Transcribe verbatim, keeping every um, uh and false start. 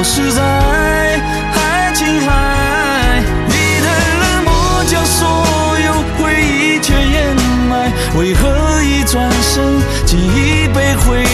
是在爱琴海。你的冷漠将所有回忆全掩埋，为何一转身，记忆被挥